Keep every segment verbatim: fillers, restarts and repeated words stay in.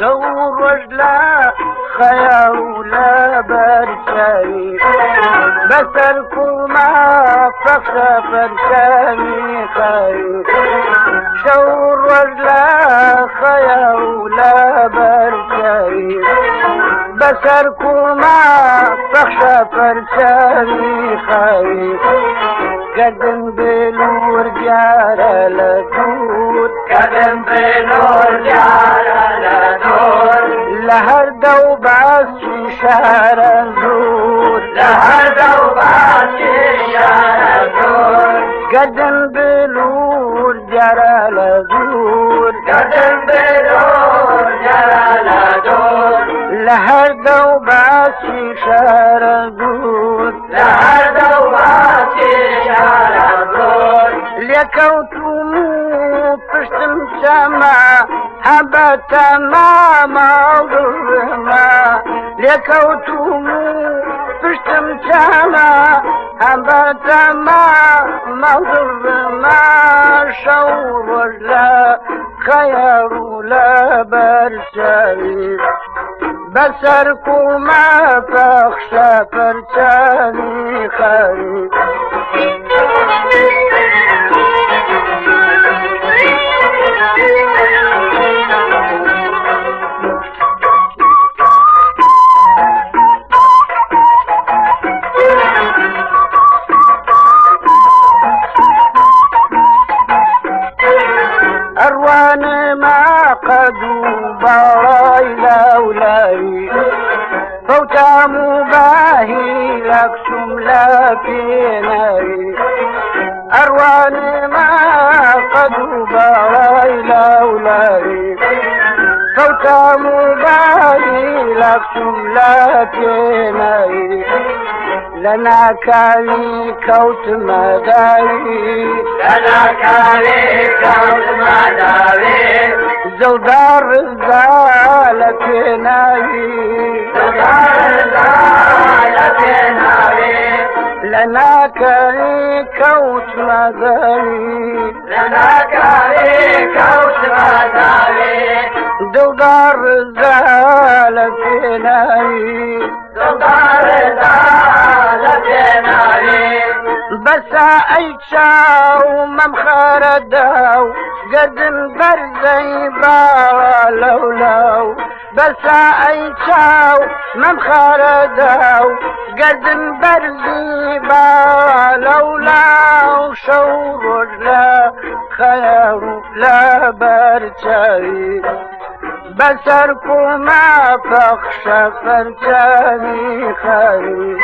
شور لا خيال ولا برشاي بسركما فخر فرشاني خير شور لا خيال ولا برشاي بسركما فخر فرشاني خير قدم بلور جارة لدور قدم بنور جارة لدور لهر دوباس شارة زور لهر دوباس شارة زور قدم بلور جارة لدور قدم بنور جارة لدور لهر دوباس شارة زور لهر دوباس شارة زور لكوتمو پشتم شما هبا تماما ظلما لكوتمو پشتم شما هبا تماما ظلما شور لا خير ولا برشاي بسركما فاخشى فرشاني خير أروان ما قدوا براي لولاي فوتا مباهي لك شملا في ناري أروان ما قدوا براي لولاي فوتا مباهي لك شملا في ناري لنا كالي كوت مداري لنا كالي كوت مداري زودار زالة ناري زودار زالة ناري لنا كالي كوت مداري لنا كالي كوت مداري زودار زالة ناري زودار زالة ناري بس ايشاو ممخار داو قدم برزي با لولو بس ايشاو ممخار داو قدم برزي با لولو شور لا خير لا برشاي بسركما فاخشى فرشاني خير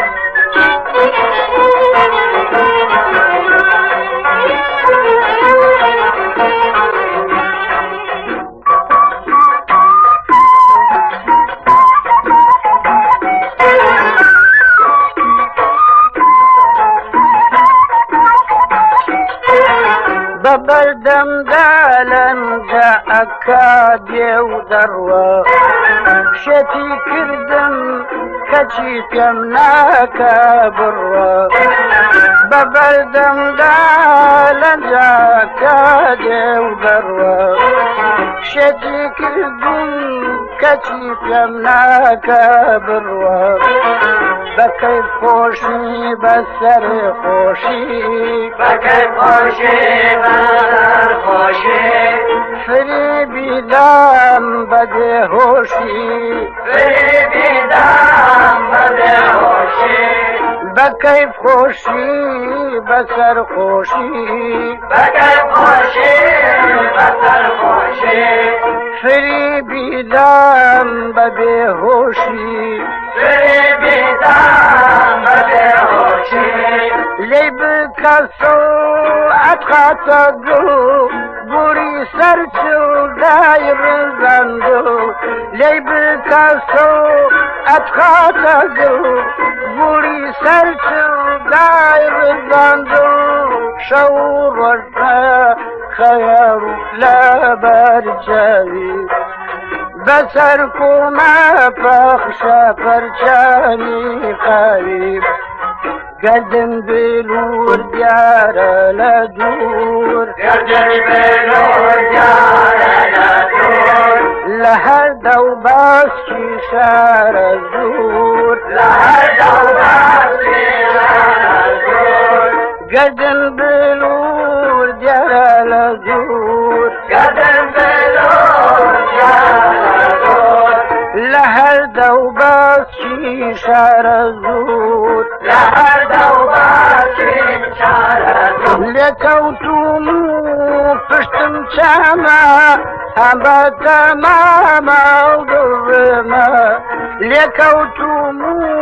ببردم دالن جاءك ودروا شتي كردم كشي كمناك بروا ببردم دالن جاءك ودروا شتي كردم كشي كمناك بروا بكيف خوشي بسر خوشي بكيف خوشي بسر خوشي فری بیدم بده هوشی فری بیدم بده هوشی بکیف خوشی بسر خوشی بکیف خوشی بسر خوشی فری بیدم بده هوشی فری بیدم بده هوشی لی بکسو اتخاط دو بوری سرچو دایر زندو لی بکسو اتخاط دو بوری سرچو دایر زندو شور ورد خير لا برجاوي بسركما فاخشى فرجاني قريب قدم بلور ديار لدور قدم بلور ديار لدور لهر دو باسی شار زور لهر دو باسی شار زور گردن بلور جرال زور گردن بلور جرال زور لهر دو باسی شار زور لهر دو باسی شار زور لکوتم پشتم چاما هم با تمام درما لکوتم